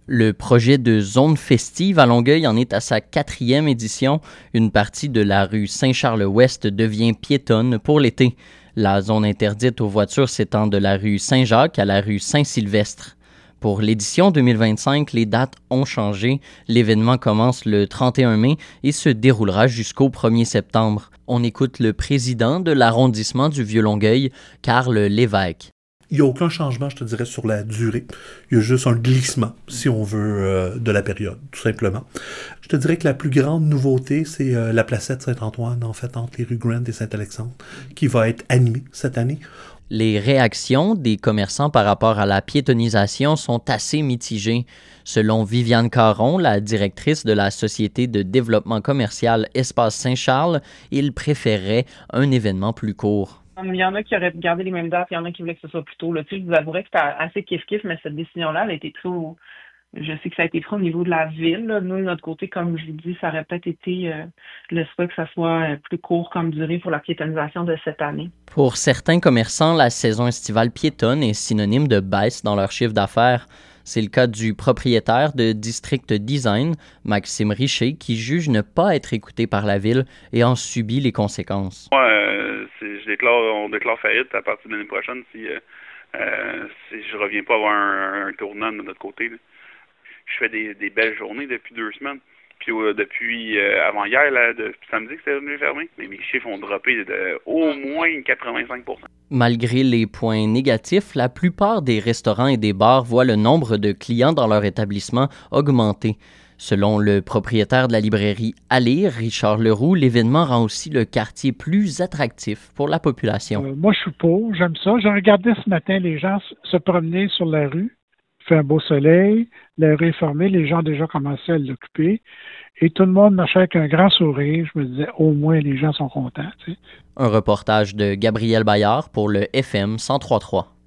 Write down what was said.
Le projet de zone festive à Longueuil en est à sa 4e édition. Une partie de la rue Saint-Charles-Ouest devient piétonne pour l'été. La zone interdite aux voitures s'étend de la rue Saint-Jacques à la rue Saint-Sylvestre. Pour l'édition 2025, les dates ont changé. L'événement commence le 31 mai et se déroulera jusqu'au 1er septembre. On écoute le président de l'arrondissement du Vieux-Longueuil, Carl Lévesque. Il n'y a aucun changement, je te dirais, sur la durée. Il y a juste un glissement, si on veut, de la période, tout simplement. Je te dirais que la plus grande nouveauté, c'est la placette Saint-Antoine, en fait, entre les rues Grant et Saint-Alexandre, qui va être animée cette année. Les réactions des commerçants par rapport à la piétonisation sont assez mitigées. Selon Viviane Caron, la directrice de la Société de développement commercial Espace Saint-Charles, ils préféraient un événement plus court. Il y en a qui auraient gardé les mêmes dates, il y en a qui voulaient que ce soit plus tôt. Là. Je vous avouerais que c'était assez kiff-kiff, mais cette décision-là, elle a été trop... Je sais que ça a été pris au niveau de la ville. Là. Nous, de notre côté, comme je vous dis, ça aurait peut-être été le souhait que ça soit plus court comme durée pour la piétonisation de cette année. Pour certains commerçants, la saison estivale piétonne est synonyme de baisse dans leur chiffre d'affaires. C'est le cas du propriétaire de District Design, Maxime Richer, qui juge ne pas être écouté par la ville et en subit les conséquences. On déclare faillite à partir de l'année prochaine si je reviens pas avoir un tournant de notre côté. Là. Je fais des belles journées depuis 2 semaines. Puis depuis avant-hier, depuis samedi que c'était venu fermé, mais mes chiffres ont droppé de au moins 85%. Malgré les points négatifs, la plupart des restaurants et des bars voient le nombre de clients dans leur établissement augmenter. Selon le propriétaire de la librairie À lire, Richard Leroux, l'événement rend aussi le quartier plus attractif pour la population. Moi, je suis pour, j'aime ça. J'ai regardé ce matin les gens se promener sur la rue. Il fait un beau soleil, la rue est fermée, les gens ont déjà commencé à l'occuper. Et tout le monde marchait avec un grand sourire. Je me disais, au moins, les gens sont contents. Tu sais. Un reportage de Gabriel Bayard pour le FM 103.3.